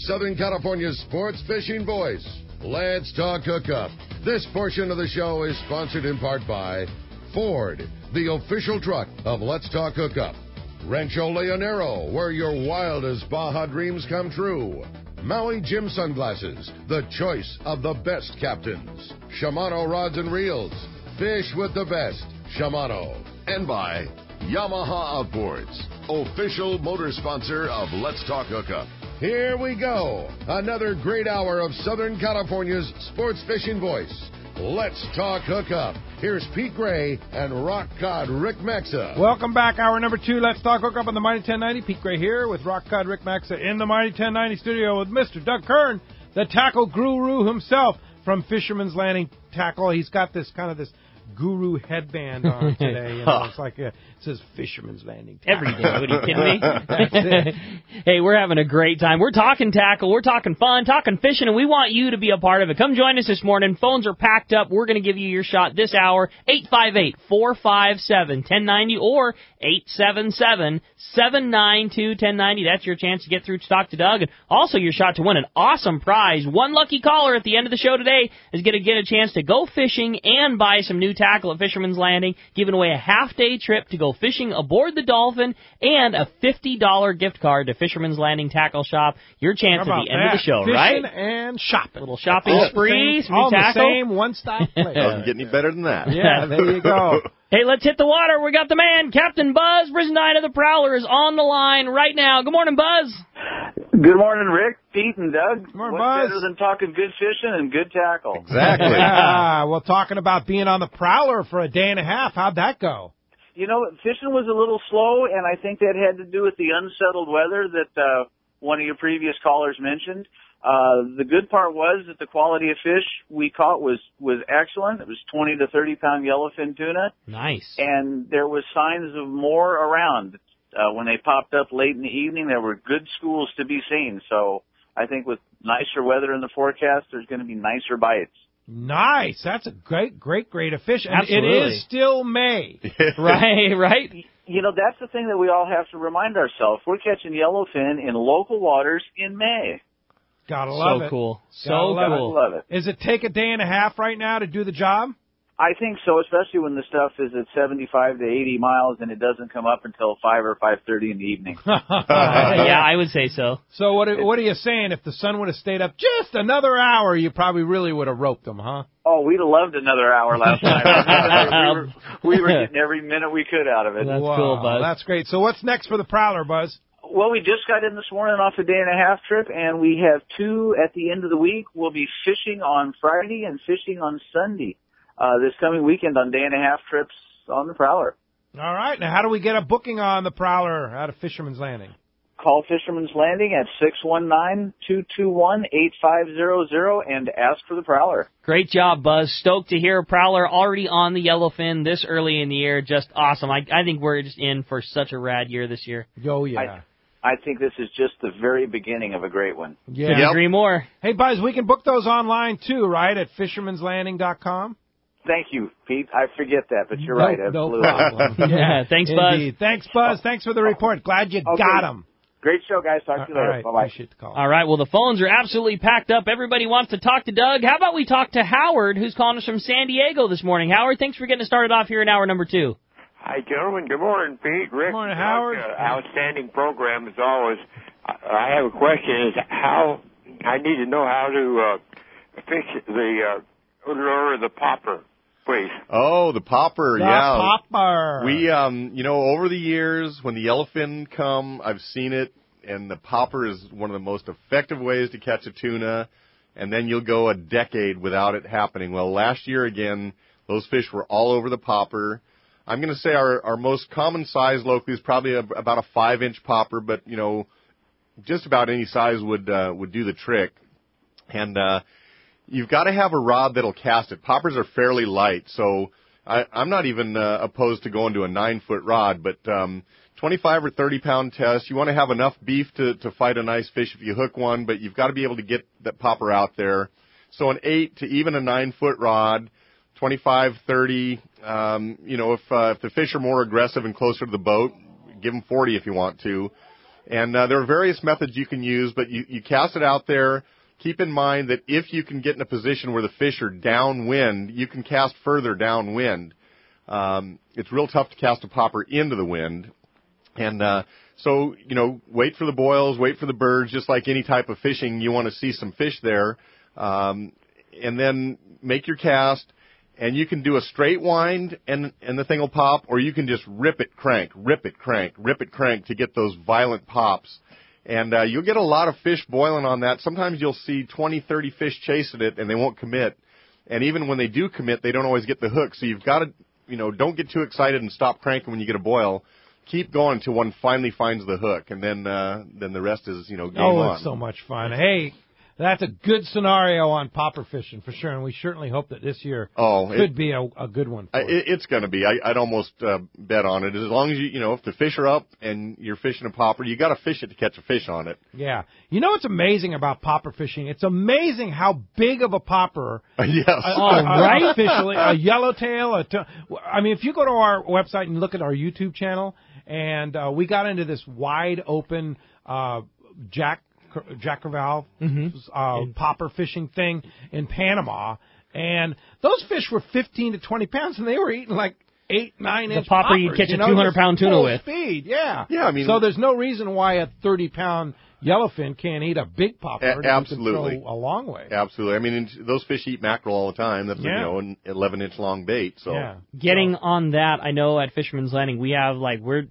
Southern California's sports fishing voice. Let's talk hookup. This portion of the show is sponsored in part by Ford, the official truck of Let's Talk Hookup. Rancho Leonero, where your wildest Baja dreams come true. Maui Jim Sunglasses, the choice of the best captains. Shimano Rods and Reels, fish with the best. Shimano. And by Yamaha Outboards, official motor sponsor of Let's Talk Hookup. Here we go. Another great hour of Southern California's sports fishing voice. Let's Talk Hookup. Here's Pete Gray and Rock Cod Rick Maxa. Welcome back. Hour number 2. Let's Talk Hookup on the Mighty 1090. Pete Gray here with Rock Cod Rick Maxa in the Mighty 1090 studio with Mr. Doug Kern, the tackle guru himself from Fisherman's Landing Tackle. He's got this guru headband on today. It's like it says Fisherman's Landing Tackle. Every day. What are you kidding me? Hey, we're having a great time. We're talking tackle. We're talking fun, talking fishing, and we want you to be a part of it. Come join us this morning. Phones are packed up. We're going to give you your shot this hour. 858-457-1090 or 877-792-1090. That's your chance to get through to talk to Doug. And also your shot to win an awesome prize. One lucky caller at the end of the show today is going to get a chance to go fishing and buy some new tackle at Fisherman's Landing, giving away a half-day trip to go fishing aboard the Dolphin and a $50 gift card to Fisherman's Landing Tackle Shop. Your chance at the end of the show, fishing right? And shopping. A little shopping spree, some all new tackle. the same one-stop place. Doesn't get any better than that. Yeah, there you go. Hey, let's hit the water. We got the man, Captain Buzz Brisnine of the Prowler, is on the line right now. Good morning, Buzz. Good morning, Rick, Pete, and Doug. Good morning, What's Buzz. better than talking good fishing and good tackle? Exactly. Yeah, well, talking about being on the Prowler for a day and a half, how'd that go? You know, fishing was a little slow, and I think that had to do with the unsettled weather that one of your previous callers mentioned. The good part was that the quality of fish we caught was excellent. It was 20 to 30 pound yellowfin tuna. Nice. And there was signs of more around. When they popped up late in the evening, there were good schools to be seen. So I think with nicer weather in the forecast, there's going to be nicer bites. Nice. That's a great of fish. And Absolutely. it is still May. Right? You know, that's the thing that we all have to remind ourselves. We're catching yellowfin in local waters in May. Gotta love it. So cool. Love it. Is it take a day and a half right now to do the job? I think so, especially when the stuff is at 75 to 80 miles and it doesn't come up until 5 or 5:30 in the evening. Yeah, I would say so. So what are you saying? If the sun would have stayed up just another hour, you probably really would have roped them, huh? Oh, we'd have loved another hour last night. we were getting every minute we could out of it. That's cool, Buzz. That's great. So what's next for the Prowler, Buzz? Well, we just got in this morning off a day and a half trip, and we have 2 at the end of the week. We'll be fishing on Friday and fishing on Sunday this coming weekend on day and a half trips on the Prowler. All right. Now, how do we get a booking on the Prowler out of Fisherman's Landing? Call Fisherman's Landing at 619-221-8500 and ask for the Prowler. Great job, Buzz. Stoked to hear a Prowler already on the yellowfin this early in the year. Just awesome. I think we're just in for such a rad year this year. Oh, yeah. I think this is just the very beginning of a great one. Yeah. Couldn't agree more. Hey, Buzz, we can book those online, too, right, at fishermanslanding.com? Thank you, Pete. I forget that, but you're right. Absolutely. No problem. Yeah, thanks, Buzz. Indeed. Thanks, Buzz. Thanks for the report. Glad you got them. Great show, guys. Talk to you later. All right. Bye-bye. Appreciate the call. All right, well, the phones are absolutely packed up. Everybody wants to talk to Doug. How about we talk to Howard, who's calling us from San Diego this morning. Howard, thanks for getting us started off here in hour number 2. Hi, gentlemen. Good morning, Pete, Rick. Good morning, Doug. Howard. Outstanding program as always. I have a question: how I need to know how to fix the lure of the popper, please. Oh, the popper, The yeah. popper. We, over the years, when the yellowfin come, I've seen it, and the popper is one of the most effective ways to catch a tuna, and then you'll go a decade without it happening. Well, last year, again, those fish were all over the popper. I'm going to say our most common size locally is probably about a 5-inch popper, but, just about any size would do the trick. And you've got to have a rod that'll cast it. Poppers are fairly light, so I'm not even opposed to going to a 9-foot rod, but 25 or 30-pound test. You want to have enough beef to fight a nice fish if you hook one, but you've got to be able to get that popper out there. So an 8 to even a 9-foot rod, 25, 30. If the fish are more aggressive and closer to the boat, give them 40 if you want to. And there are various methods you can use, but you cast it out there. Keep in mind that if you can get in a position where the fish are downwind, you can cast further downwind. It's real tough to cast a popper into the wind. And so, wait for the boils, wait for the birds, just like any type of fishing. You want to see some fish there. And then make your cast. And you can do a straight wind and the thing will pop, or you can just rip it, crank to get those violent pops. And you'll get a lot of fish boiling on that. Sometimes you'll see 20, 30 fish chasing it, and they won't commit. And even when they do commit, they don't always get the hook. So you've got to, don't get too excited and stop cranking when you get a boil. Keep going until one finally finds the hook, and then the rest is, game on. It's so much fun. Hey, that's a good scenario on popper fishing for sure, and we certainly hope that this year could be a good one for it. It's going to be. I'd almost bet on it. As long as if the fish are up and you're fishing a popper, you got to fish it to catch a fish on it. Yeah. What's amazing about popper fishing? It's amazing how big of a popper. Yes. Right? Officially, a yellowtail. If you go to our website and look at our YouTube channel, and we got into this wide open Jack Crevalle popper fishing thing in Panama, and those fish were 15 to 20 pounds, and they were eating like 8, 9 inch the popper poppers, you'd catch a 200-pound tuna with. Speed, yeah. Yeah, so there's no reason why a 30-pound yellowfin can't eat a big popper. Absolutely, can throw a long way. Absolutely. Those fish eat mackerel all the time. That's an 11-inch long bait. So getting on that, I know at Fisherman's Landing we have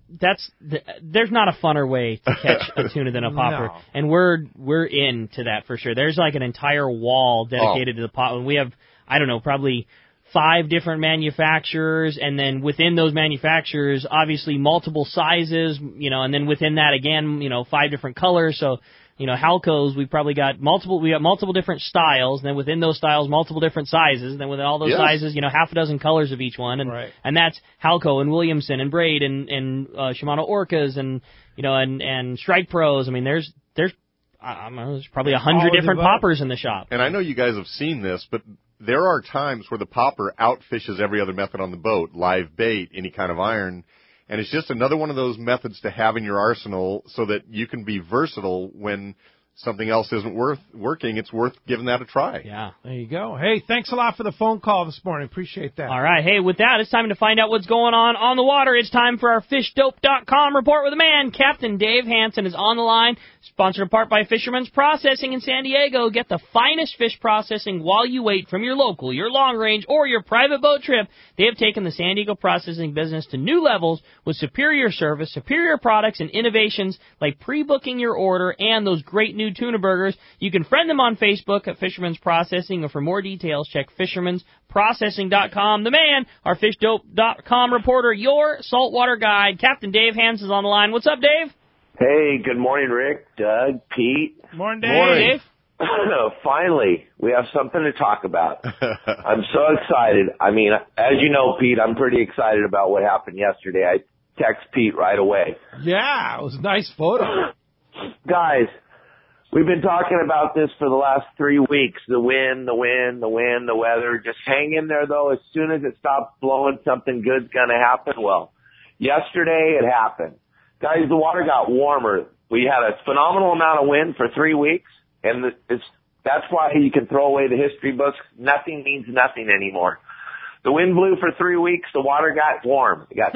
there's not a funner way to catch a tuna than a popper, and we're into that for sure. There's like an entire wall dedicated to the popper. We have probably 5 different manufacturers, and then within those manufacturers, obviously multiple sizes, and then within that again, 5 different colors. So, Halco's, we got multiple different styles, and then within those styles, multiple different sizes, and then within all those sizes, half a dozen colors of each one, and that's Halco and Williamson and Braid and Shimano Orcas and and Strike Pros. There's probably 100 different poppers in the shop. And I know you guys have seen this, but there are times where the popper outfishes every other method on the boat, live bait, any kind of iron, and it's just another one of those methods to have in your arsenal so that you can be versatile when something else isn't working. It's worth giving that a try. Yeah. There you go. Hey, thanks a lot for the phone call this morning. Appreciate that. All right. Hey, with that, it's time to find out what's going on the water. It's time for our FishDope.com report with the man. Captain Dave Hansen is on the line, sponsored in part by Fisherman's Processing in San Diego. Get the finest fish processing while you wait from your local, your long range, or your private boat trip. They have taken the San Diego processing business to new levels with superior service, superior products, and innovations like pre-booking your order and those great new tuna burgers. You can friend them on Facebook at Fisherman's Processing, or for more details, check fishermansprocessing.com. The man, our FishDope.com reporter, your saltwater guide, Captain Dave Hansen is on the line. What's up, Dave? Hey, good morning, Rick, Doug, Pete. Morning, Dave. Morning. Finally, we have something to talk about. I'm so excited. As you know, Pete, I'm pretty excited about what happened yesterday. I text Pete right away. Yeah, it was a nice photo. Guys, we've been talking about this for the last 3 weeks. The wind, the weather. Just hang in there, though. As soon as it stops blowing, something good's going to happen. Well, yesterday it happened. Guys, the water got warmer. We had a phenomenal amount of wind for 3 weeks, and that's why you can throw away the history books. Nothing means nothing anymore. The wind blew for 3 weeks. The water got warm. It got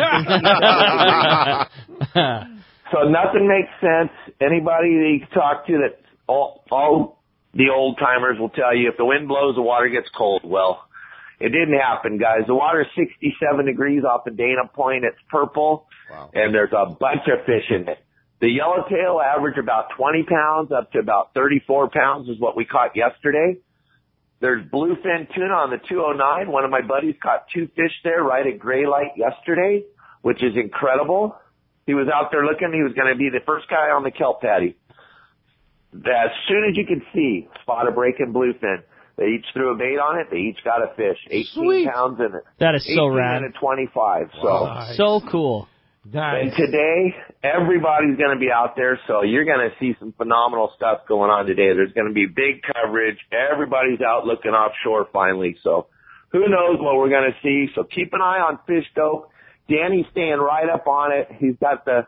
67 degrees. So nothing makes sense. Anybody that you talk to, that all the old timers will tell you, if the wind blows, the water gets cold. Well, it didn't happen, guys. The water's 67 degrees off of Dana Point. It's purple, and there's a bunch of fish in it. The yellowtail average about 20 pounds up to about 34 pounds is what we caught yesterday. There's bluefin tuna on the 209. One of my buddies caught 2 fish there right at gray light yesterday, which is incredible. He was out there looking. He was going to be the first guy on the kelp patty. As soon as you could see, spot a breaking bluefin. They each threw a bait on it. They each got a fish. 18 pounds in it. That is so rad. 18 and a 25. Nice. So cool. Nice. And today, everybody's going to be out there, so you're going to see some phenomenal stuff going on today. There's going to be big coverage. Everybody's out looking offshore finally. So who knows what we're going to see. So keep an eye on Fish Dope. Danny's staying right up on it. He's got the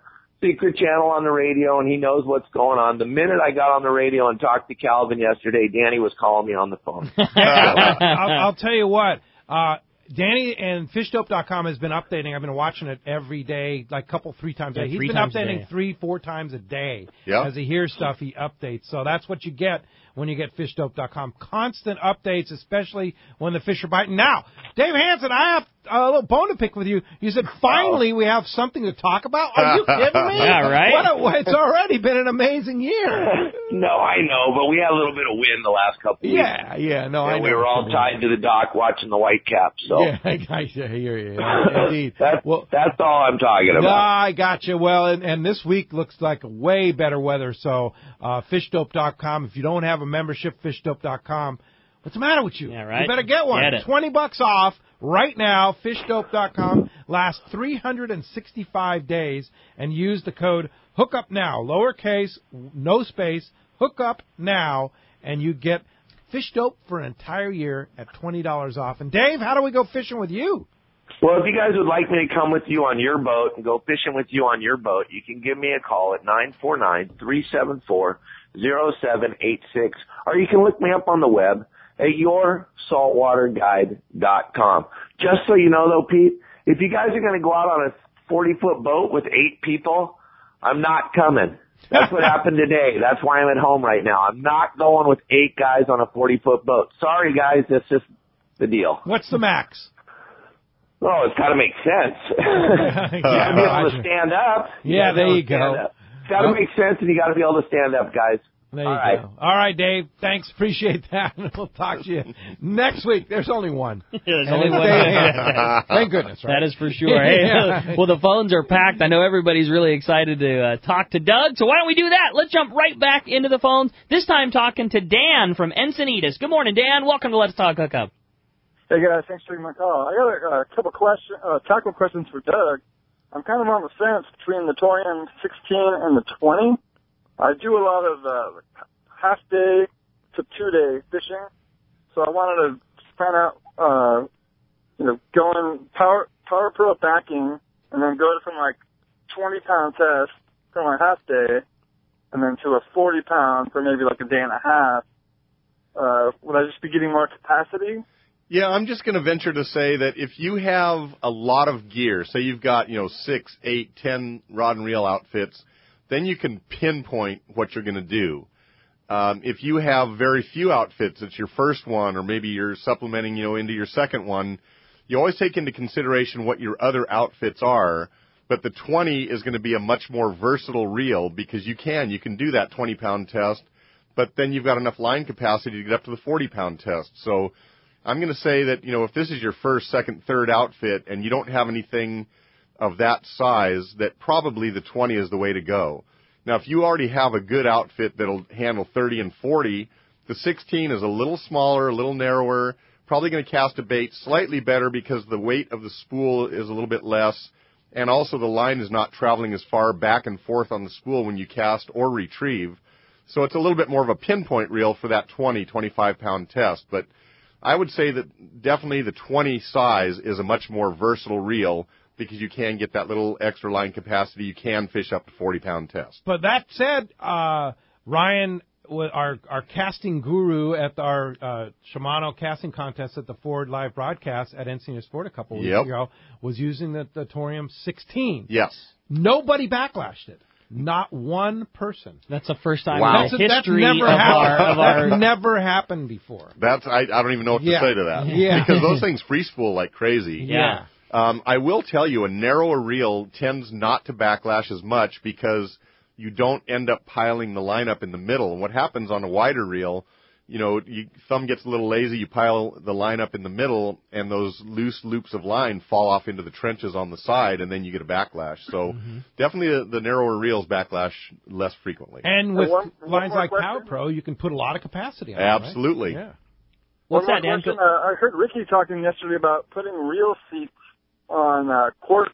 secret channel on the radio, and he knows what's going on. The minute I got on the radio and talked to Calvin yesterday, Danny was calling me on the phone. I'll tell you what. Danny and FishDope.com has been updating. I've been watching it every day, like 3 times a day. He's been updating 3-4 times a day. Yep. As he hears stuff, he updates. So that's what you get when you get FishDope.com. Constant updates, especially when the fish are biting. Now, Dave Hansen, I have a little bone to pick with you. You said, finally, we have something to talk about? Are you kidding me? Yeah, right? It's already been an amazing year. No, I know, but we had a little bit of wind the last couple weeks. Yeah, no, I know. We were all tied to the dock watching the Whitecaps. So. Yeah, I hear you. Indeed. That's all I'm talking about. I gotcha. Well, and this week looks like way better weather. So, FishDope.com. If you don't have a membership, FishDope.com. What's the matter with you? Yeah, right. You better get one. Get it. $20 off right now. FishDope.com lasts 365 days, and use the code HOOKUPNOW, lowercase, no space, HOOKUPNOW, and you get Fish Dope for an entire year at $20 off. And Dave, how do we go fishing with you? Well, if you guys would like me to come with you on your boat and go fishing with you on your boat, you can give me a call at 949-374-0786, or you can look me up on the web at yoursaltwaterguide.com. Just so you know, though, Pete, if you guys are going to go out on a 40-foot boat with 8 people, I'm not coming. That's what happened today. That's why I'm at home right now. I'm not going with 8 guys on a 40-foot boat. Sorry, guys. That's just the deal. What's the max? Oh, it's got to make sense. You got to be able to stand up. Yeah, there you go. It's got to make sense, and you got to be able to stand up, guys. There you go. All right, Dave. Thanks. Appreciate that. We'll talk to you next week. There's only one. There's only one. Thank goodness, right? That is for sure. Hey, well, the phones are packed. I know everybody's really excited to talk to Doug, so why don't we do that? Let's jump right back into the phones, this time talking to Dan from Encinitas. Good morning, Dan. Welcome to Let's Talk Hookup. Hey, guys. Thanks for taking my call. I got a couple tackle questions for Doug. I'm kind of on the fence between the Torium 16 and the 20. I do a lot of half-day to 2-day fishing, so I wanted to find out, going Power Pro backing, and then go from 20-pound test for my half-day, and then to a 40-pound for maybe a day and a half. Would I just be getting more capacity? Yeah, I'm just going to venture to say that if you have a lot of gear, say you've got, 6, 8, 10 rod and reel outfits, then you can pinpoint what you're going to do. If you have very few outfits, it's your first one, or maybe you're supplementing, into your second one, you always take into consideration what your other outfits are, but the 20 is going to be a much more versatile reel because you can do that 20-pound test, but then you've got enough line capacity to get up to the 40-pound test. So I'm going to say that, if this is your first, second, third outfit and you don't have anything of that size, that probably the 20 is the way to go. Now, if you already have a good outfit that'll handle 30 and 40, the 16 is a little smaller, a little narrower, probably going to cast a bait slightly better because the weight of the spool is a little bit less, and also the line is not traveling as far back and forth on the spool when you cast or retrieve. So it's a little bit more of a pinpoint reel for that 20, 25-pound test. But I would say that definitely the 20 size is a much more versatile reel because you can get that little extra line capacity. You can fish up to 40-pound test. But that said, Ryan, our casting guru at our Shimano casting contest at the Ford Live broadcast at Encinitas Sport a couple weeks ago, was using the Torium 16. Yes. Nobody backlashed it. Not one person. That's the first time Wow. in the history That never happened before. I don't even know what to say to that. Yeah. Because those things free spool like crazy. Yeah. I will tell you, a narrower reel tends not to backlash as much because you don't end up piling the line up in the middle. And what happens on a wider reel, thumb gets a little lazy, you pile the line up in the middle, and those loose loops of line fall off into the trenches on the side, and then you get a backlash. So definitely the narrower reels backlash less frequently. And with lines like Power Pro, you can put a lot of capacity on it. Absolutely. Right? Yeah. What's One that, more Dan? question. I heard Ricky talking yesterday about putting reel seats on cork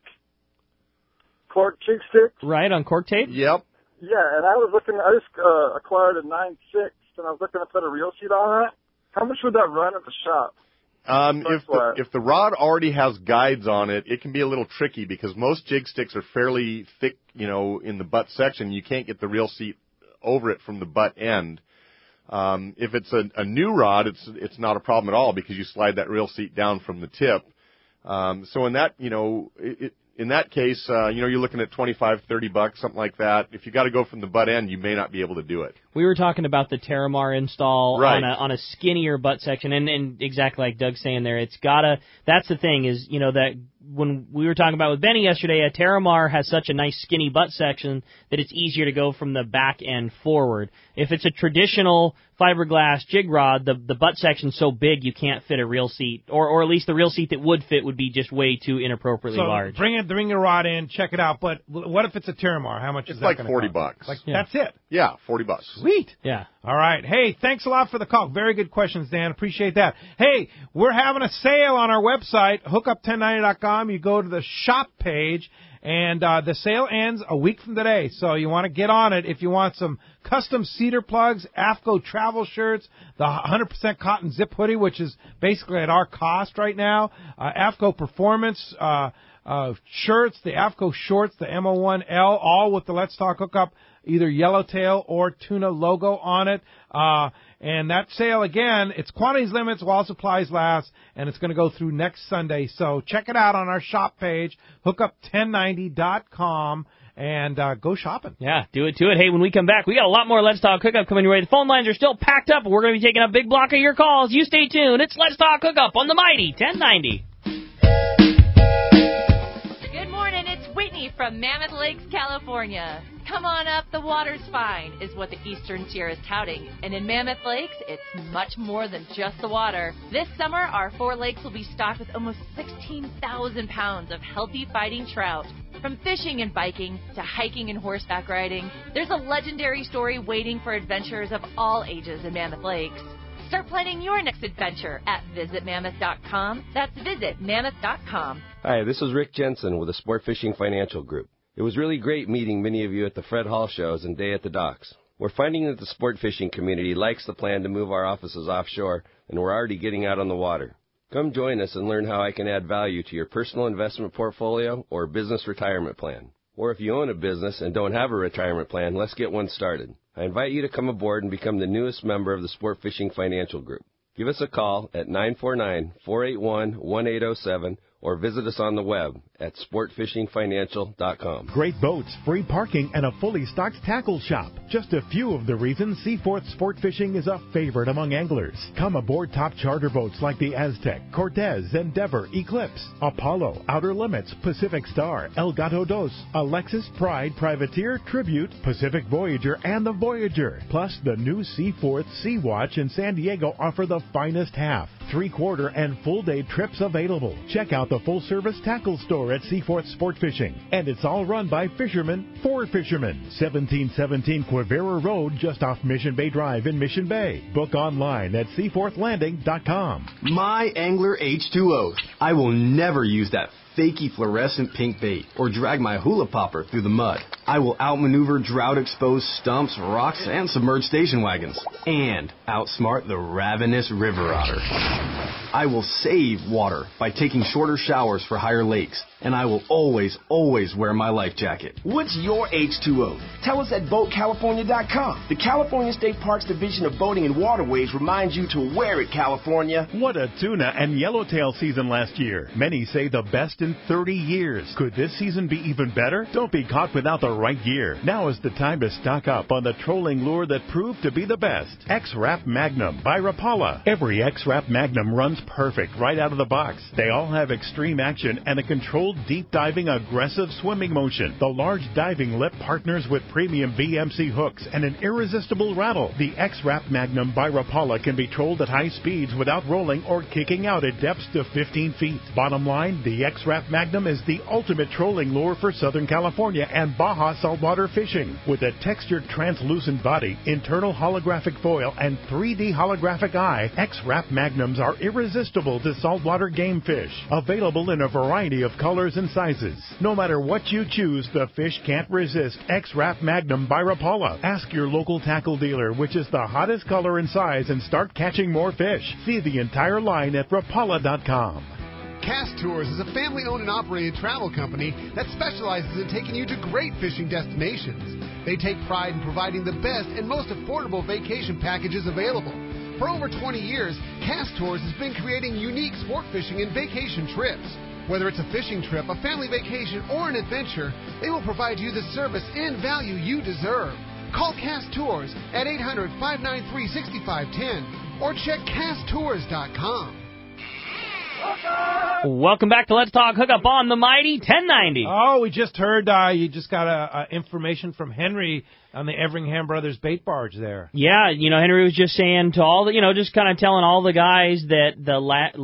jig sticks. Right, on cork tape? Yep. Yeah, and I just acquired a 9.6, and I was looking to put a reel seat on that. How much would that run at the shop? If the rod already has guides on it, it can be a little tricky because most jig sticks are fairly thick, in the butt section. You can't get the reel seat over it from the butt end. If it's a new rod, it's not a problem at all because you slide that reel seat down from the tip. So in that, in that case, you're looking at $25-$30, something like that. If you got to go from the butt end, you may not be able to do it. We were talking about the Terramar install right. on a skinnier butt section, and exactly like Doug's saying there, that's the thing is, that when we were talking about with Benny yesterday, a Terramar has such a nice skinny butt section that it's easier to go from the back end forward. If it's a traditional fiberglass jig rod, the butt section's so big you can't fit a reel seat, or at least the reel seat that would fit would be just way too inappropriately large. Bring your rod in, check it out. But what if it's a Terramar? How much is that? It's like $40. That's it. Yeah, $40. Sweet. Yeah. All right. Hey, thanks a lot for the call. Very good questions, Dan. Appreciate that. Hey, we're having a sale on our website, hookup1090.com. You go to the shop page, and the sale ends a week from today. So you want to get on it if you want some custom cedar plugs, AFCO travel shirts, the 100% cotton zip hoodie, which is basically at our cost right now, AFCO performance shirts, the AFCO shorts, the MO1L, all with the Let's Talk Hookup, either yellowtail or tuna logo on it. And that sale, again, it's quantities limits while supplies last, and it's going to go through next Sunday. So check it out on our shop page, hookup1090.com, and go shopping. Yeah, do it to it. Hey, when we come back, we got a lot more Let's Talk Hookup coming your way. The phone lines are still packed up. We're going to be taking a big block of your calls. You stay tuned. It's Let's Talk Hookup on the Mighty 1090. Whitney from Mammoth Lakes, California. Come on up, the water's fine, is what the Eastern Sierra is touting. And in Mammoth Lakes, it's much more than just the water. This summer, our 4 lakes will be stocked with almost 16,000 pounds of healthy fighting trout. From fishing and biking to hiking and horseback riding, there's a legendary story waiting for adventurers of all ages in Mammoth Lakes. Start planning your next adventure at visitmammoth.com. That's visitmammoth.com. Hi, this is Rick Jensen with the Sport Fishing Financial Group. It was really great meeting many of you at the Fred Hall shows and Day at the Docks. We're finding that the sport fishing community likes the plan to move our offices offshore, and we're already getting out on the water. Come join us and learn how I can add value to your personal investment portfolio or business retirement plan. Or if you own a business and don't have a retirement plan, let's get one started. I invite you to come aboard and become the newest member of the Sport Fishing Financial Group. Give us a call at 949-481-1807 or visit us on the web at sportfishingfinancial.com. Great boats, free parking, and a fully stocked tackle shop. Just a few of the reasons Seaforth Sport Fishing is a favorite among anglers. Come aboard top charter boats like the Aztec, Cortez, Endeavor, Eclipse, Apollo, Outer Limits, Pacific Star, El Gato Dos, Alexis, Pride, Privateer, Tribute, Pacific Voyager, and the Voyager. Plus, the new Seaforth Sea-Watch in San Diego offer the finest half, 3/4, and full-day trips available. Check out the full-service tackle store at Seaforth Sport Fishing. And it's all run by fishermen for fishermen. 1717 Quivira Road, just off Mission Bay Drive in Mission Bay. Book online at seaforthlanding.com. My Angler H2O. I will never use that fakey fluorescent pink bait or drag my hula popper through the mud. I will outmaneuver drought-exposed stumps, rocks, and submerged station wagons. And outsmart the ravenous river otter. I will save water by taking shorter showers for higher lakes. And I will always, always wear my life jacket. What's your H2O? Tell us at BoatCalifornia.com. The California State Parks Division of Boating and Waterways reminds you to wear it, California. What a tuna and yellowtail season last year. Many say the best in 30 years. Could this season be even better? Don't be caught without the right gear. Now is the time to stock up on the trolling lure that proved to be the best. X-Rap Magnum by Rapala. Every X-Rap Magnum runs perfect right out of the box. They all have extreme action and a controlled deep diving aggressive swimming motion. The large diving lip partners with premium VMC hooks and an irresistible rattle. The X-Rap Magnum by Rapala can be trolled at high speeds without rolling or kicking out at depths to 15 feet. Bottom line, the X-Rap X-Rap Magnum is the ultimate trolling lure for Southern California and Baja saltwater fishing. With a textured translucent body, internal holographic foil, and 3D holographic eye, X-Rap Magnums are irresistible to saltwater game fish. Available in a variety of colors and sizes. No matter what you choose, the fish can't resist X-Rap Magnum by Rapala. Ask your local tackle dealer which is the hottest color and size and start catching more fish. See the entire line at Rapala.com. Cast Tours is a family-owned and operated travel company that specializes in taking you to great fishing destinations. They take pride in providing the best and most affordable vacation packages available. For over 20 years, Cast Tours has been creating unique sport fishing and vacation trips. Whether it's a fishing trip, a family vacation, or an adventure, they will provide you the service and value you deserve. Call Cast Tours at 800-593-6510 or check casttours.com. Welcome back to Let's Talk Hookup on the Mighty 1090. Oh, we just heard you just got information from Henry on the Everingham Brothers bait barge there. Yeah, Henry was just saying to all the, just kind of telling all the guys that the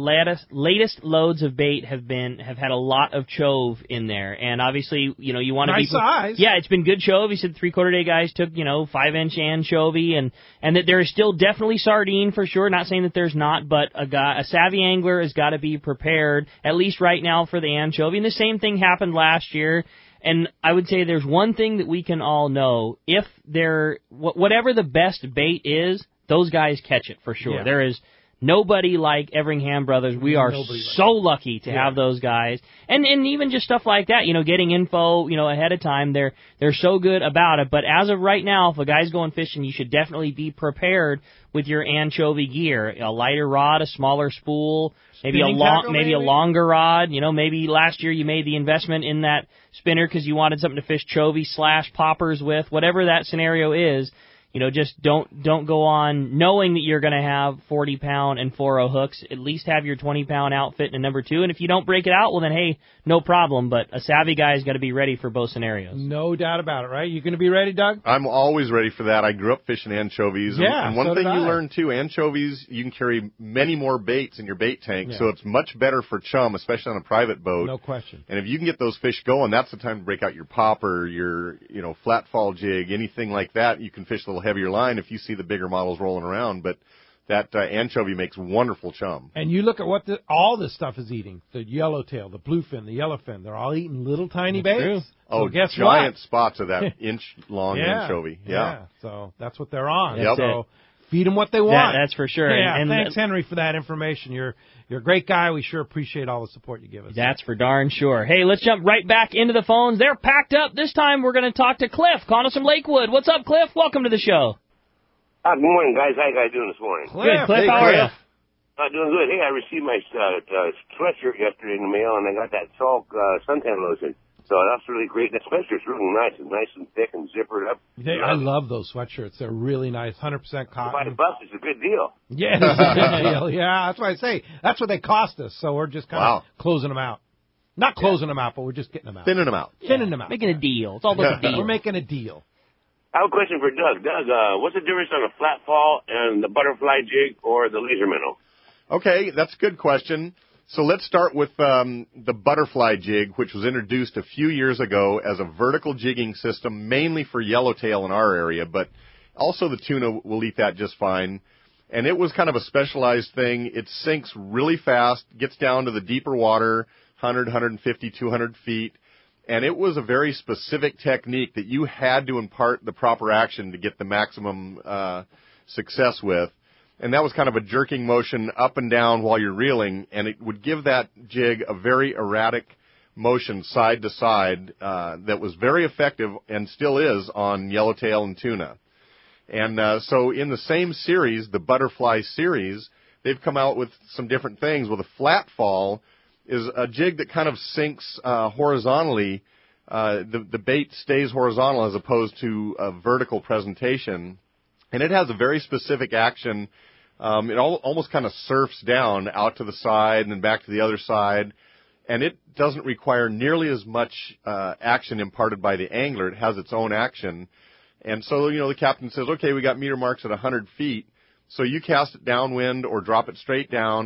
latest loads of bait have had a lot of chove in there, and obviously, you want to nice size. Yeah, it's been good chove. He said 3/4 day guys took 5-inch anchovy, and that there is still definitely sardine for sure. Not saying that there's not, but a savvy angler has got to be prepared at least right now for the anchovy. And the same thing happened last year. And I would say there's one thing that we can all know. If whatever the best bait is, those guys catch it for sure. Yeah. There is nobody like Everingham Brothers. We are so lucky to have those guys. And even just stuff like that, getting info, ahead of time, they're so good about it. But as of right now, if a guy's going fishing, you should definitely be prepared with your anchovy gear. A lighter rod, a smaller spool, maybe a longer rod. Maybe last year you made the investment in that spinner because you wanted something to fish chovy / poppers with. Whatever that scenario is, just don't go on knowing that you're going to have 40-pound and 4/0 hooks. At least have your 20-pound outfit in a number 2. And if you don't break it out, well then hey, no problem. But a savvy guy's got to be ready for both scenarios. No doubt about it, right? You going to be ready, Doug? I'm always ready for that. I grew up fishing anchovies. Yeah, and one so thing did you I. learn too, anchovies, you can carry many more baits in your bait tank, Yeah. so it's much better for chum, especially on a private boat. No question. And if you can get those fish going, that's the time to break out your popper, your flat fall jig, anything like that. You can fish a little heavier line if you see the bigger models rolling around, but that anchovy makes wonderful chum. And you look at what all this stuff is eating. The yellowtail, the bluefin, the yellowfin. They're all eating little tiny baits. True. So guess giant what? spots of that inch-long anchovy. Yeah. So that's what they're on. Yep. So feed them what they want. That's for sure. Yeah, and thanks, Henry, for that information. You're a great guy. We sure appreciate all the support you give us. That's for darn sure. Hey, let's jump right back into the phones. They're packed up. This time we're going to talk to Cliff, calling us from Lakewood. What's up, Cliff? Welcome to the show. Good morning, guys. How you guys doing this morning? Good, Cliff. How are you? Doing good. Hey, I received my sweatshirt yesterday in the mail, and I got that Salk suntan lotion. So that's really great. The sweatshirt's really nice. It's nice and thick and zippered up. I love those sweatshirts. They're really nice. 100% cotton. $5 is a good deal. Yeah, it's a good deal. Yeah, that's what I say. That's what they cost us. So we're just kind of closing them out. Not closing them out, but we're just getting them out. Thinning them out. Thinning them out. Making a deal. It's all about the deal. We're making a deal. I have a question for Doug. Doug, what's the difference on a flat fall and the butterfly jig or the laser minnow? Okay, that's a good question. So let's start with the butterfly jig, which was introduced a few years ago as a vertical jigging system, mainly for yellowtail in our area, but also the tuna will eat that just fine. And it was kind of a specialized thing. It sinks really fast, gets down to the deeper water, 100, 150, 200 feet. And it was a very specific technique that you had to impart the proper action to get the maximum success with. And that was kind of a jerking motion up and down while you're reeling, and it would give that jig a very erratic motion side to side that was very effective and still is on yellowtail and tuna. And so in the same series, the Butterfly series, they've come out with some different things. Well, the flat fall is a jig that kind of sinks horizontally. The bait stays horizontal as opposed to a vertical presentation. And it has a very specific action. It almost kind of surfs down out to the side and then back to the other side. And it doesn't require nearly as much action imparted by the angler. It has its own action. And so, the captain says, okay, we got meter marks at 100 feet. So you cast it downwind or drop it straight down,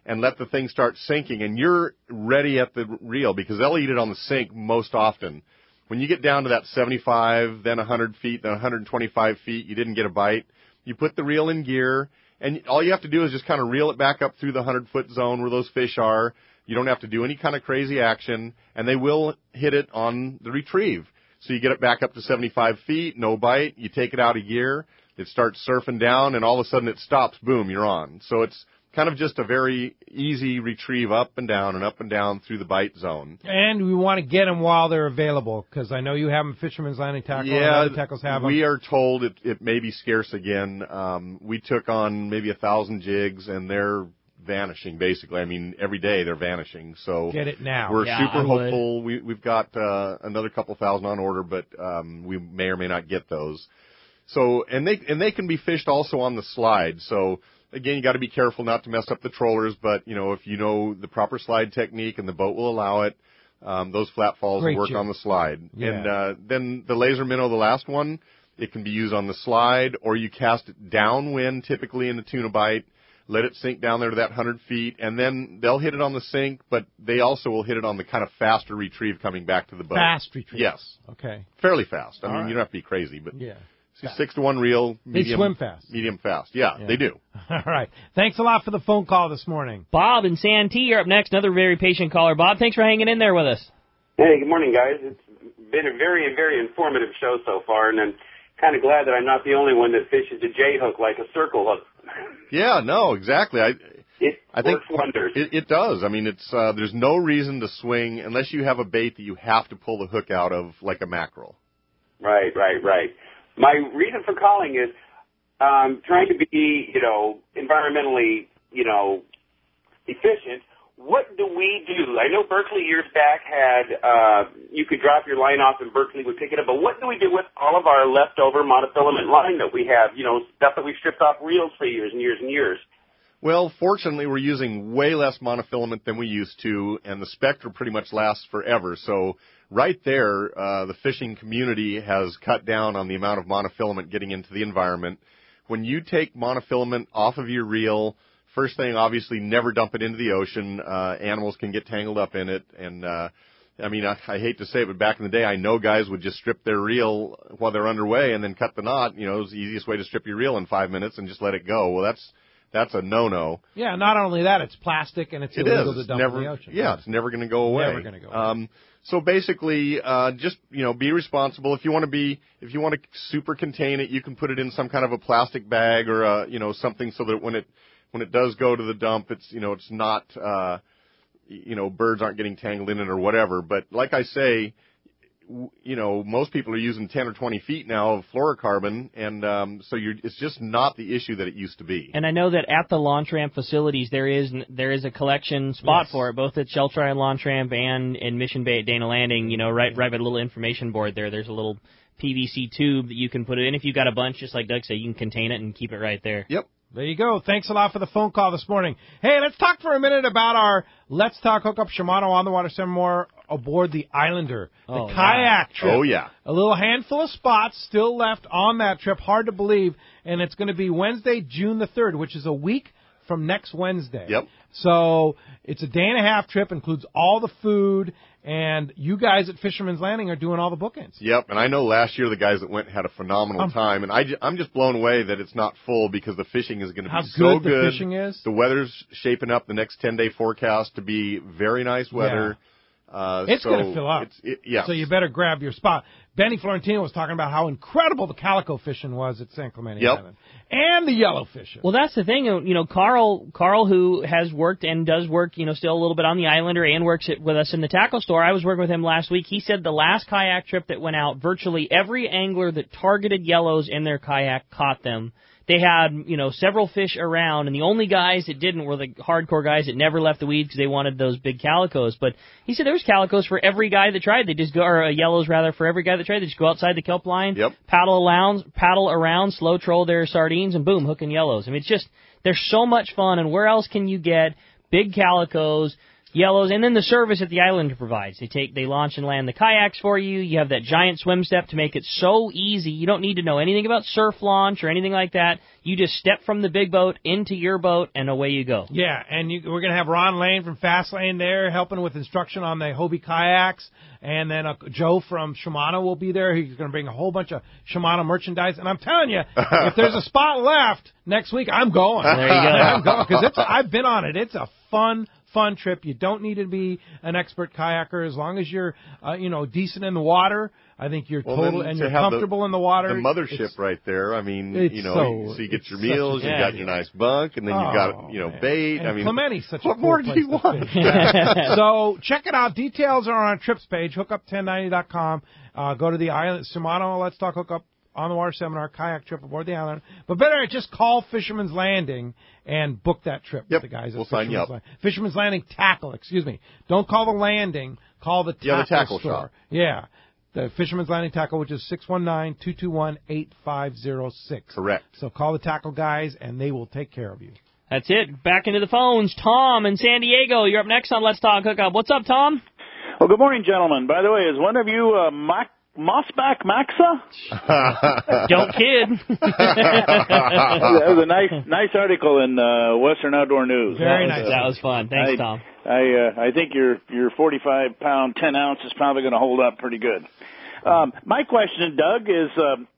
and let the thing start sinking, and you're ready at the reel because they'll eat it on the sink most often. When you get down to that 75, then 100 feet, then 125 feet, you didn't get a bite, you put the reel in gear, and all you have to do is just kind of reel it back up through the 100-foot zone where those fish are. You don't have to do any kind of crazy action, and they will hit it on the retrieve. So you get it back up to 75 feet, no bite, you take it out of gear, it starts surfing down, and all of a sudden it stops, boom, you're on. So it's kind of just a very easy retrieve up and down through the bite zone. And we want to get them while they're available, because I know you have them, Fisherman's Landing Tackle, and other tackles have them. We are told it may be scarce again. We took on maybe 1,000 jigs, and they're vanishing, basically. I mean, every day they're vanishing. So get it now. We're super hopeful. We've got another couple thousand on order, but we may or may not get those. So and they can be fished also on the slide. So again, you got to be careful not to mess up the trollers, but if you know the proper slide technique and the boat will allow it, those flat falls will work on the slide. Yeah. And then the laser minnow, the last one, it can be used on the slide, or you cast it downwind, typically in the tuna bite. Let it sink down there to that 100 feet, and then they'll hit it on the sink, but they also will hit it on the kind of faster retrieve coming back to the boat. Fast retrieve. Yes. Okay. Fairly fast. I All mean, right. you don't have to be crazy, but yeah. 6-to-1 reel, medium. They swim fast. Medium fast. Yeah, they do. All right. Thanks a lot for the phone call this morning. Bob and Santee, you're up next. Another very patient caller. Bob, thanks for hanging in there with us. Hey, good morning, guys. It's been a very, very informative show so far, and I'm kind of glad that I'm not the only one that fishes a J-hook like a circle hook. Yeah, no, exactly. I think works wonders. It does. I mean, it's there's no reason to swing unless you have a bait that you have to pull the hook out of, like a mackerel. Right. My reason for calling is trying to be, environmentally, efficient. What do we do? I know Berkeley years back had you could drop your line off and Berkeley would pick it up, but what do we do with all of our leftover monofilament line that we have, stuff that we've stripped off reels for years and years and years? Well, fortunately, we're using way less monofilament than we used to, and the Spectra pretty much lasts forever. So right there, the fishing community has cut down on the amount of monofilament getting into the environment. When you take monofilament off of your reel, first thing, obviously, never dump it into the ocean. Animals can get tangled up in it. And, I hate to say it, but back in the day, I know guys would just strip their reel while they're underway and then cut the knot. It was the easiest way to strip your reel in 5 minutes and just let it go. Well, that's a no-no. Yeah, not only that, it's plastic and it's illegal to dump in the ocean. Yeah, it's never going to go away. Never going to go away. So basically, just, be responsible. If you want to super contain it, you can put it in some kind of a plastic bag or, something so that when it does go to the dump, it's, it's not, birds aren't getting tangled in it or whatever. But like I say, most people are using 10 or 20 feet now of fluorocarbon, and so it's just not the issue that it used to be. And I know that at the launch ramp facilities there is a collection spot for it, both at Shelter Island Launch Ramp and in Mission Bay at Dana Landing. Right by the little information board there. There's a little PVC tube that you can put it in. If you've got a bunch, just like Doug said, you can contain it and keep it right there. Yep. There you go. Thanks a lot for the phone call this morning. Hey, let's talk for a minute about our Let's Talk Hookup Shimano on the water seminar aboard the Islander, the kayak trip. Oh, yeah. A little handful of spots still left on that trip. Hard to believe. And it's going to be Wednesday, June the 3rd, which is a week from next Wednesday. Yep. So it's a day-and-a-half trip, includes all the food, and you guys at Fisherman's Landing are doing all the bookings. Yep, and I know last year the guys that went had a phenomenal time, and I'm just blown away that it's not full because the fishing is going to be so good. How good the fishing is. The weather's shaping up the next 10-day forecast to be very nice weather. It's going to fill up. So you better grab your spot. Benny Florentino was talking about how incredible the calico fishing was at San Clemente Island. And the yellow fishing. Well, that's the thing. Carl, who has worked and does work, still a little bit on the Islander and works with us in the tackle store. I was working with him last week. He said the last kayak trip that went out, virtually every angler that targeted yellows in their kayak caught them. They had, several fish around, and the only guys that didn't were the hardcore guys that never left the weeds because they wanted those big calicos. But he said there was calicos for every guy that tried. They just go, or yellows rather, for every guy that tried. They just go outside the kelp line, paddle around, slow troll their sardines, and boom, hooking yellows. I mean, it's just, they're so much fun, and where else can you get big calicos, yellows, and then the service that the Islander provides. They launch and land the kayaks for you. You have that giant swim step to make it so easy. You don't need to know anything about surf launch or anything like that. You just step from the big boat into your boat, and away you go. Yeah, and we're going to have Ron Lane from Fast Lane there helping with instruction on the Hobie kayaks, and then Joe from Shimano will be there. He's going to bring a whole bunch of Shimano merchandise, and I'm telling you, if there's a spot left next week, I'm going. There you go. I'm going, because I've been on it. It's a fun trip. You don't need to be an expert kayaker as long as you're, decent in the water. I think you're and you're comfortable in the water. The mothership right there. I mean, so you get your meals, you got your nice bunk, and then you got, bait. And I mean, Clementi's such what a more cool do you place want? So check it out. Details are on our trips page, hookup1090.com. Go to the island, Shimano Let's Talk Hookup on the Water Seminar, kayak trip aboard the island. But better just call Fisherman's Landing and book that trip with the guys at we'll sign you up. Fisherman's Landing Tackle, Don't call the landing, call the tackle store. Shop. Yeah. The Fisherman's Landing Tackle, which is 619-221-8506. Correct. So call the tackle guys, and they will take care of you. That's it. Back into the phones. Tom in San Diego, you're up next on Let's Talk Hookup. What's up, Tom? Well, good morning, gentlemen. By the way, is one of you Mossback Maxa? Don't kid. That was a nice article in Western Outdoor News. Very nice. That was fun. Thanks, Tom. I think your 45-pound 10 ounce is probably going to hold up pretty good. My question, Doug, is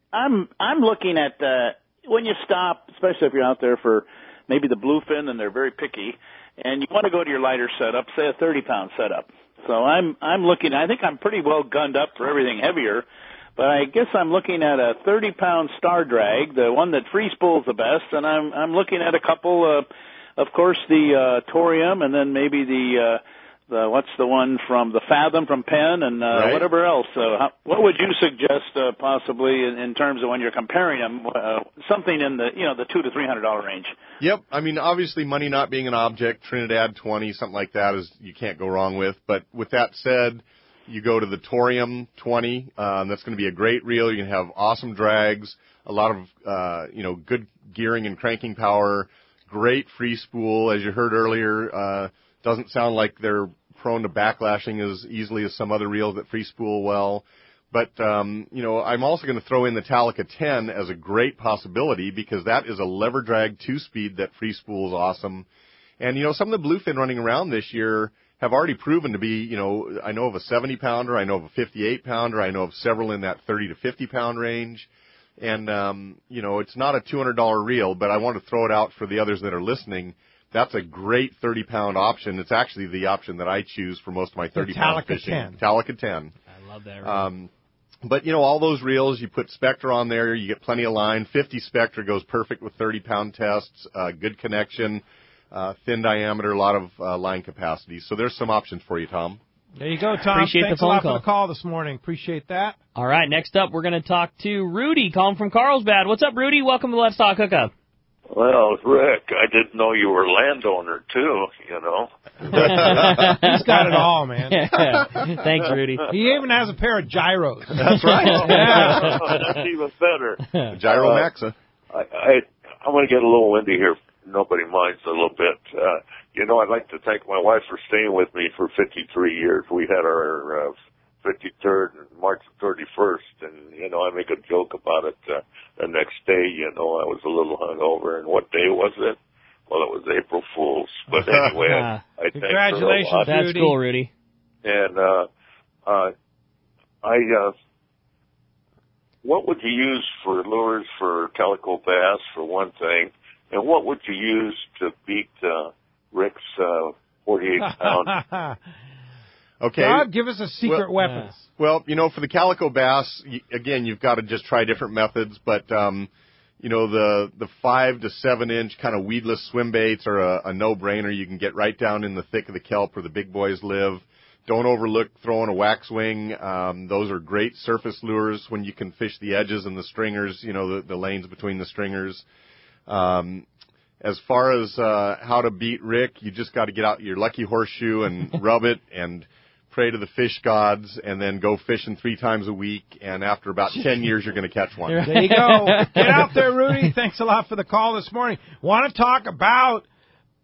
I'm looking at when you stop, especially if you're out there for maybe the bluefin and they're very picky, and you want to go to your lighter setup, say a 30-pound setup. So I'm looking. I think I'm pretty well gunned up for everything heavier, but I guess I'm looking at a 30-pound Star Drag, the one that free spools the best, and I'm looking at a couple. Of course, the Torium, and then maybe the what's the one from the Fathom from Penn, and whatever else. What would you suggest possibly in terms of when you're comparing them? Something in the the $200 to $300 range. Yep. I mean, obviously, money not being an object, Trinidad 20, something like that is you can't go wrong with. But with that said, you go to the Torium 20. That's going to be a great reel. You can have awesome drags, a lot of good gearing and cranking power. Great free spool, as you heard earlier. Doesn't sound like they're prone to backlashing as easily as some other reels that free spool well. But, I'm also going to throw in the Talica 10 as a great possibility because that is a lever drag 2-speed that free spools awesome. And, some of the bluefin running around this year have already proven to be, I know of a 70-pounder, I know of a 58-pounder, I know of several in that 30 to 50-pound range. And, it's not a $200 reel, but I want to throw it out for the others that are listening. That's a great 30-pound option. It's actually the option that I choose for most of my 30-pound fishing. Talica 10. I love that reel. But, all those reels, you put Spectra on there, you get plenty of line. 50 Spectra goes perfect with 30-pound tests, good connection, thin diameter, a lot of line capacity. So there's some options for you, Tom. There you go, Tom. Appreciate Thanks the phone a lot call. for the call this morning. Appreciate that. All right, next up, we're going to talk to Rudy, calling from Carlsbad. What's up, Rudy? Welcome to Let's Talk Hookup. Well, Rick, I didn't know you were a landowner, too, He's got it all, man. Thanks, Rudy. He even has a pair of gyros. That's right. Yeah. That's even better. Gyro Maxa. I want to get a little windy here. Nobody minds a little bit. I'd like to thank my wife for staying with me for 53 years. We had our 53rd and March 31st, and, I make a joke about it. The next day, I was a little hungover. And what day was it? Well, it was April Fool's. But anyway, I thank her a lot. Congratulations, That's Rudy. cool, Rudy. And what would you use for lures for calico bass, for one thing? And what would you use to beat Rick's 48-pound? Okay. God, give us a secret weapons. Well, for the calico bass, again, you've got to just try different methods, but, the 5 to 7 inch kind of weedless swim baits are a no-brainer. You can get right down in the thick of the kelp where the big boys live. Don't overlook throwing a wax wing. Those are great surface lures when you can fish the edges and the stringers, the lanes between the stringers. As far as how to beat Rick, you just got to get out your lucky horseshoe and rub it and pray to the fish gods, and then go fishing 3 times a week, and after about 10 years, you're going to catch one. There you go. Get out there, Rudy. Thanks a lot for the call this morning. Want to talk about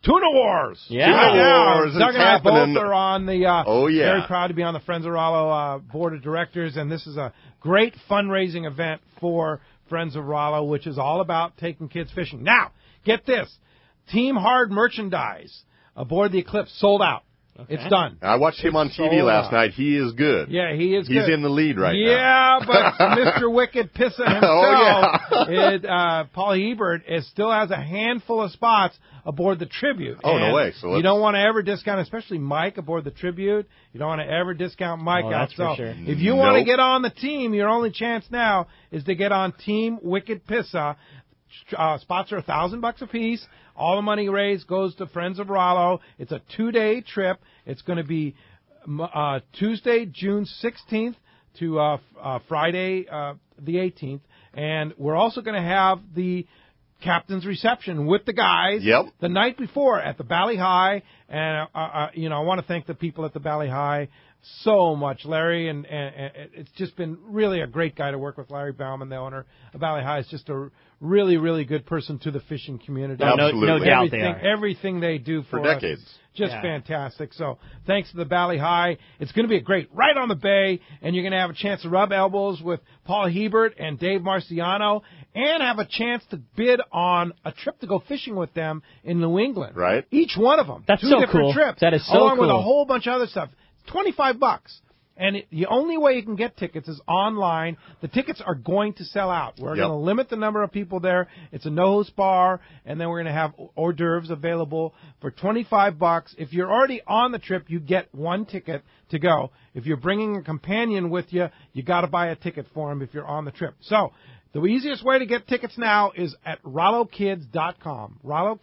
Tuna Wars. Yeah. Tuna Wars is Doug and I happening. both are on the. Oh, yeah. Very proud to be on the Friends of Rollo board of directors, and this is a great fundraising event for Friends of Rollo, which is all about taking kids fishing. Now, get this: Team Hard merchandise aboard the Eclipse sold out. Okay. It's done. I watched him on TV last night. He is good. Yeah, he is He's good. in the lead right now. Yeah, but Mr. Wicked Pissa himself, Paul Hebert, still has a handful of spots aboard the Tribute. Oh, no And way. So you don't want to ever discount, especially Mike aboard the Tribute. You don't want to ever discount Mike out. That's for So sure. if you want to get on the team, your only chance now is to get on Team Wicked Pissa. Spots are $1,000 a piece. All the money raised goes to Friends of Rollo. It's a 2-day trip. It's going to be Tuesday, June 16th to Friday, the 18th. And we're also going to have the captain's reception with the guys the night before at the Bally High. And, I want to thank the people at the Bally High so much. Larry, and it's just been really a great guy to work with. Larry Bauman, the owner of Bally High, is just a really, really good person to the fishing community. Absolutely. No doubt they are. Everything they do for decades. us is just fantastic. So thanks to the Bally High. It's going to be a great right on the bay, and you're going to have a chance to rub elbows with Paul Hebert and Dave Marciano, and have a chance to bid on a trip to go fishing with them in New England. Right. Each one of them. That's 2 so different cool. trips. That is so along cool. with a whole bunch of other stuff. $25. And the only way you can get tickets is online. The tickets are going to sell out. We're going to limit the number of people there. It's a no-host bar, and then we're going to have hors d'oeuvres available for $25. If you're already on the trip, you get one ticket to go. If you're bringing a companion with you, you got to buy a ticket for them if you're on the trip. So the easiest way to get tickets now is at RolloKids.com.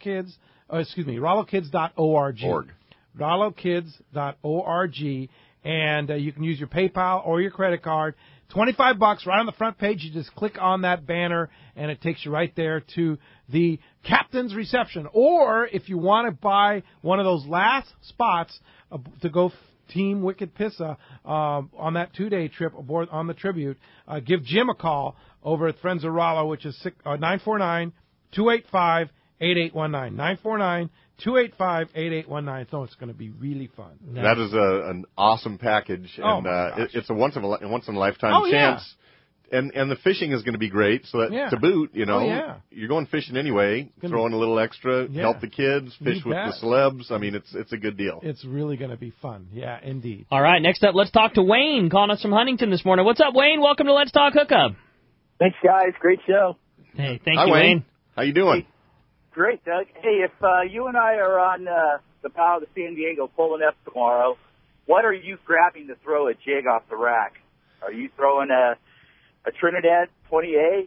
RolloKids.org. RolloKids.org. And you can use your PayPal or your credit card. $25 right on the front page. You just click on that banner, and it takes you right there to the captain's reception. Or if you want to buy one of those last spots to go Team Wicked Pissa on that 2-day trip aboard on the Tribute, give Jim a call over at Friends of Rollo, which is 949-285-8819. 949-285-8819. So it's going to be really fun. That is an awesome package, and it's a once in a lifetime chance. And the fishing is going to be great. So that to boot, you're going fishing anyway. Throw in a little extra, help the kids, fish with the celebs. I mean, it's a good deal. It's really going to be fun. Yeah, indeed. All right, next up, let's talk to Wayne, calling us from Huntington this morning. What's up, Wayne? Welcome to Let's Talk Hookup. Thanks, guys. Great show. Hey, thank you, Wayne. How you doing? Great, Doug. Hey, if you and I are on the bow of the San Diego pulling up tomorrow, what are you grabbing to throw a jig off the rack? Are you throwing a Trinidad 20A?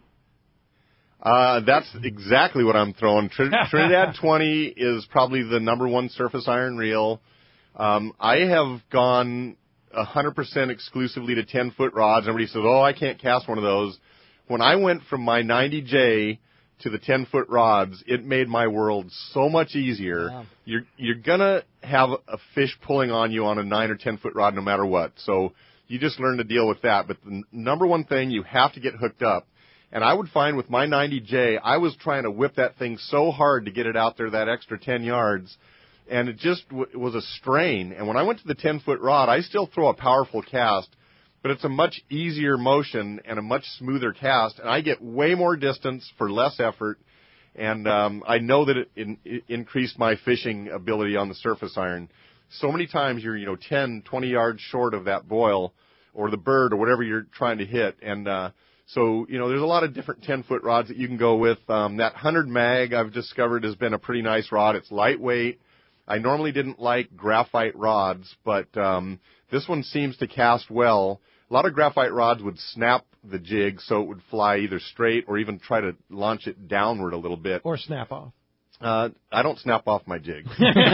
That's exactly what I'm throwing. Trinidad 20 is probably the number one surface iron reel. I have gone 100% exclusively to 10-foot rods. Everybody says, I can't cast one of those. When I went from my 90J to the 10-foot rods, it made my world so much easier. Wow. You're going to have a fish pulling on you on a 9 or 10-foot rod no matter what. So you just learn to deal with that. But the number one thing, you have to get hooked up. And I would find with my 90J, I was trying to whip that thing so hard to get it out there that extra 10 yards, and it just was a strain. And when I went to the 10-foot rod, I still throw a powerful cast, but it's a much easier motion and a much smoother cast, and I get way more distance for less effort, and I know that it increased my fishing ability on the surface iron. So many times you're 10, 20 yards short of that boil or the bird or whatever you're trying to hit, and so there's a lot of different 10-foot rods that you can go with. That 100 mag I've discovered has been a pretty nice rod. It's lightweight. I normally didn't like graphite rods, but this one seems to cast well. A lot of graphite rods would snap the jig so it would fly either straight or even try to launch it downward a little bit. Or snap off. I don't snap off my jig.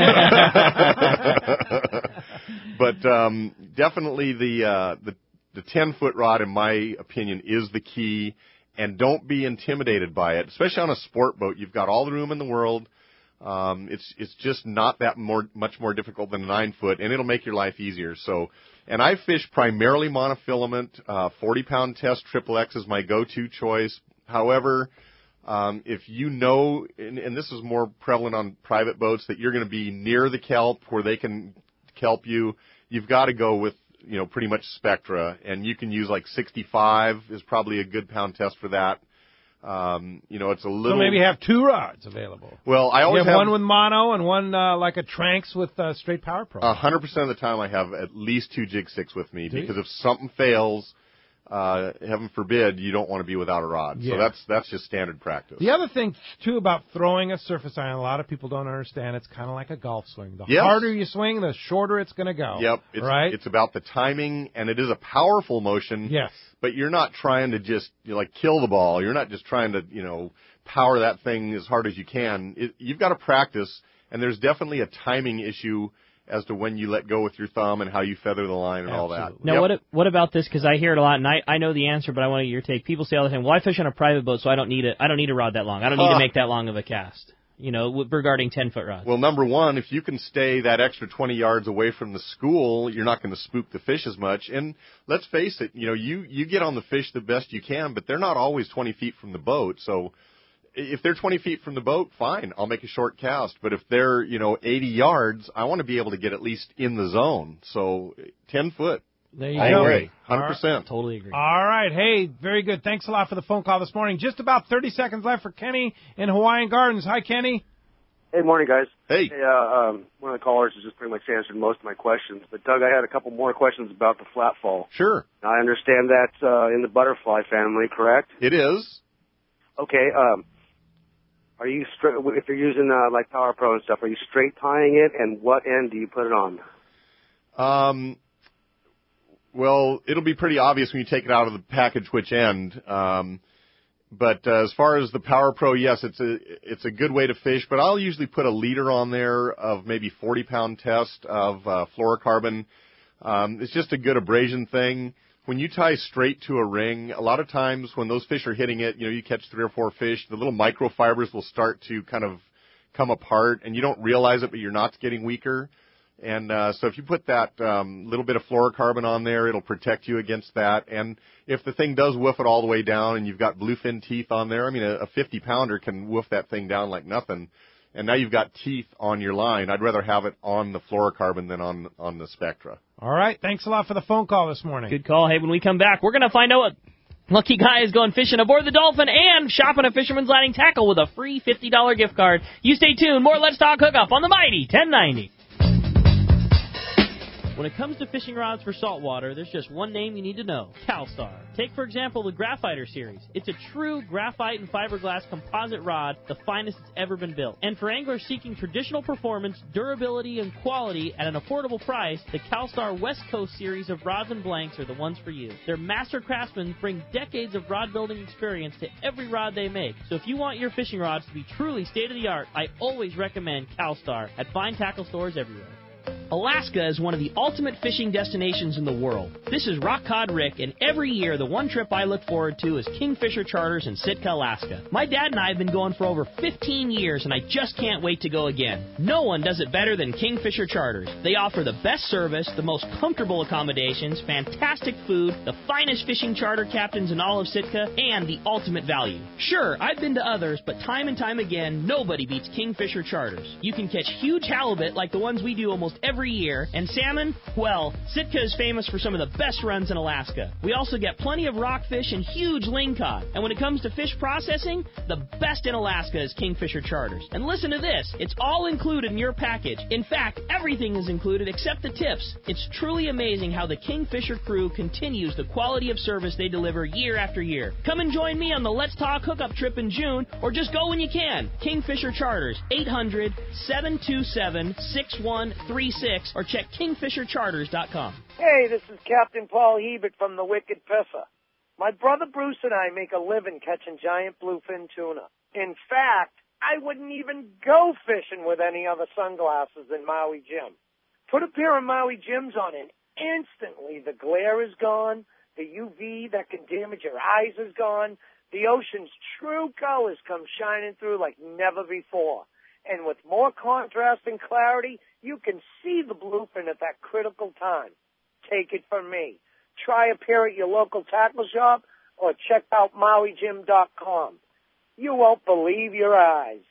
But definitely the 10-foot rod, in my opinion, is the key. And don't be intimidated by it, especially on a sport boat. You've got all the room in the world. It's just not that much more difficult than a 9-foot, and it'll make your life easier. So, and I fish primarily monofilament. 40-pound test Triple X is my go-to choice. However, If you know, and this is more prevalent on private boats, that you're going to be near the kelp where they can kelp you, you've got to go with, pretty much Spectra. And you can use like 65 is probably a good pound test for that. It's a little... So maybe have 2 rods available. Well, I always have one with mono and one like a Tranx with straight Power Pro. 100% of the time I have at least 2 jig sticks with me because if something fails, heaven forbid, you don't want to be without a rod. Yeah. So that's just standard practice. The other thing, too, about throwing a surface iron, a lot of people don't understand, it's kind of like a golf swing. The harder you swing, the shorter it's going to go. Yep. Right? It's about the timing, and it is a powerful motion. Yes. But you're not trying to just, kill the ball. You're not just trying to, power that thing as hard as you can. You've got to practice, and there's definitely a timing issue as to when you let go with your thumb and how you feather the line and all that. Now, what about this? Because I hear it a lot, and I know the answer, but I want to get your take. People say all the time, "Well, I fish on a private boat, so I don't need a rod that long. I don't need to make that long of a cast." Regarding 10-foot rods. Well, number one, if you can stay that extra 20 yards away from the school, you're not going to spook the fish as much. And let's face it, you get on the fish the best you can, but they're not always 20 feet from the boat. So if they're 20 feet from the boat, fine, I'll make a short cast. But if they're, 80 yards, I want to be able to get at least in the zone. So 10 foot. There you I go. agree. 100%. Totally agree. All right. Hey, very good. Thanks a lot for the phone call this morning. Just about 30 seconds left for Kenny in Hawaiian Gardens. Hi, Kenny. Hey, morning, guys. Hey. One of the callers has just pretty much answered most of my questions. But, Doug, I had a couple more questions about the flat fall. Sure. Now, I understand that's in the butterfly family, correct? It is. Okay. Are you if you're using like Power Pro and stuff, are you straight tying it, and what end do you put it on? Well, it'll be pretty obvious when you take it out of the package which end. But as far as the Power Pro, yes, it's a good way to fish. But I'll usually put a leader on there of maybe 40-pound test of fluorocarbon. It's just a good abrasion thing. When you tie straight to a ring, a lot of times when those fish are hitting it, you catch 3 or 4 fish, the little microfibers will start to kind of come apart, and you don't realize it, but your knot's getting weaker. And so if you put that little bit of fluorocarbon on there, it'll protect you against that. And if the thing does woof it all the way down and you've got bluefin teeth on there, I mean, a 50-pounder can woof that thing down like nothing. And now you've got teeth on your line. I'd rather have it on the fluorocarbon than on the Spectra. All right. Thanks a lot for the phone call this morning. Good call. Hey, when we come back, we're going to find out what lucky guy is going fishing aboard the Dolphin and shopping at Fisherman's Landing Tackle with a free $50 gift card. You stay tuned. More Let's Talk Hookup on the Mighty 1090. When it comes to fishing rods for saltwater, there's just one name you need to know: CalStar. Take, for example, the Graphiter series. It's a true graphite and fiberglass composite rod, the finest it's ever been built. And for anglers seeking traditional performance, durability, and quality at an affordable price, the CalStar West Coast series of rods and blanks are the ones for you. Their master craftsmen bring decades of rod building experience to every rod they make. So if you want your fishing rods to be truly state-of-the-art, I always recommend CalStar at fine tackle stores everywhere. Alaska is one of the ultimate fishing destinations in the world. This is Rock Cod Rick, and every year the one trip I look forward to is Kingfisher Charters in Sitka, Alaska. My dad and I have been going for over 15 years, and I just can't wait to go again. No one does it better than Kingfisher Charters. They offer the best service, the most comfortable accommodations, fantastic food, the finest fishing charter captains in all of Sitka, and the ultimate value. Sure, I've been to others, but time and time again, nobody beats Kingfisher Charters. You can catch huge halibut like the ones we do almost every year, and salmon, well, Sitka is famous for some of the best runs in Alaska. We also get plenty of rockfish and huge lingcod. And when it comes to fish processing, the best in Alaska is Kingfisher Charters. And listen to this, it's all included in your package. In fact, everything is included except the tips. It's truly amazing how the Kingfisher crew continues the quality of service they deliver year after year. Come and join me on the Let's Talk hookup trip in June, or just go when you can. Kingfisher Charters, 800-727-6136, or check kingfishercharters.com. Hey, this is Captain Paul Hebert from the Wicked Pisser. My brother Bruce and I make a living catching giant bluefin tuna. In fact, I wouldn't even go fishing with any other sunglasses than Maui Jim. Put a pair of Maui Jims on and instantly the glare is gone, the UV that can damage your eyes is gone, the ocean's true colors come shining through like never before. And with more contrast and clarity, you can see the bluefin at that critical time. Take it from me. Try a pair at your local tackle shop or check out MauiJim.com. You won't believe your eyes.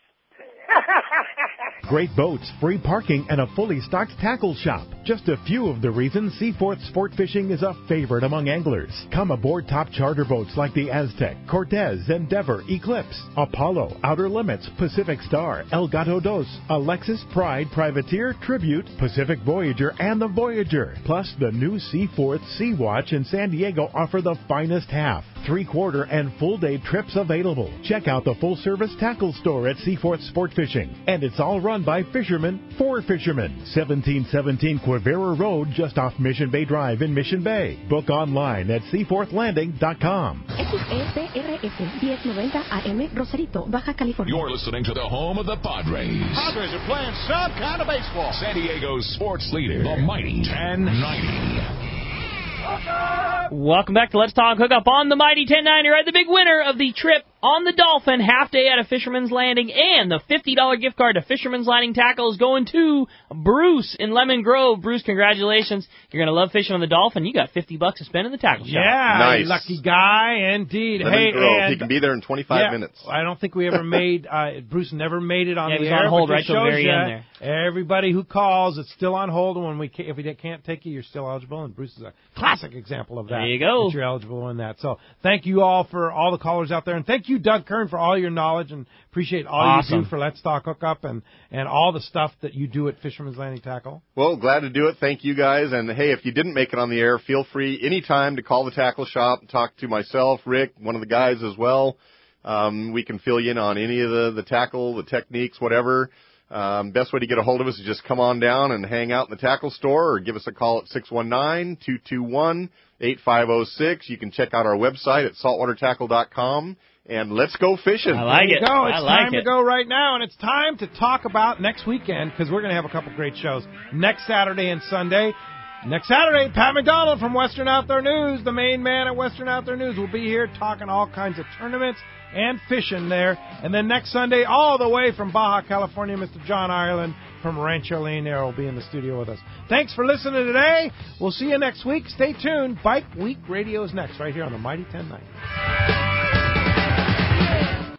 Great boats, free parking, and a fully stocked tackle shop. Just a few of the reasons Seaforth Sport Fishing is a favorite among anglers. Come aboard top charter boats like the Aztec, Cortez, Endeavor, Eclipse, Apollo, Outer Limits, Pacific Star, El Gato Dos, Alexis, Pride, Privateer, Tribute, Pacific Voyager, and the Voyager. Plus, the new Seaforth Sea Watch in San Diego offer the finest half, 3/4, and full-day trips available. Check out the full-service tackle store at Seaforth Sport Fishing. And it's all run by fishermen for fishermen. 1717 Quivira Road, just off Mission Bay Drive in Mission Bay. Book online at seaforthlanding.com. XEPRF 1090 AM, Rosarito, Baja California. You're listening to the home of the Padres. Padres are playing some kind of baseball. San Diego's sports leader, the mighty 1090. Welcome back to Let's Talk Hookup on the Mighty 1090. Right, the big winner of the trip on the Dolphin, half day at a Fisherman's Landing, and the $50 gift card to Fisherman's Landing Tackle is going to Bruce in Lemon Grove. Bruce, congratulations. You're going to love fishing on the Dolphin. You got $50 to spend in the tackle shop. Yeah, nice. Lucky guy, indeed. Lemon Grove. And he can be there in 25 minutes. I don't think we ever made, Bruce never made it on the the air. air. On hold right till the very end there. Everybody who calls, it's still on hold, and if we can't take you, you're still eligible, and Bruce is a classic example of that. There you go. That you're eligible to win that. So thank you all for all the callers out there, and thank you, Doug Kern, for all your knowledge, and appreciate all you do for Let's Talk Hookup and all the stuff that you do at Fisherman's Landing Tackle. Well, glad to do it. Thank you guys. And hey, if you didn't make it on the air, feel free anytime to call the tackle shop and talk to myself, Rick, one of the guys as well. We can fill you in on any of the tackle, the techniques, whatever. Best way to get a hold of us is just come on down and hang out in the tackle store or give us a call at 619-221-8506. You can check out our website at saltwatertackle.com. And let's go fishing. I like it. It's time to go right now, and it's time to talk about next weekend because we're going to have a couple great shows next Saturday and Sunday. Next Saturday, Pat McDonald from Western Outdoor News, the main man at Western Outdoor News, will be here talking all kinds of tournaments and fishing there. And then next Sunday, all the way from Baja California, Mr. John Ireland from Rancho Leonero will be in the studio with us. Thanks for listening today. We'll see you next week. Stay tuned. Bike Week Radio is next right here on the Mighty 1090.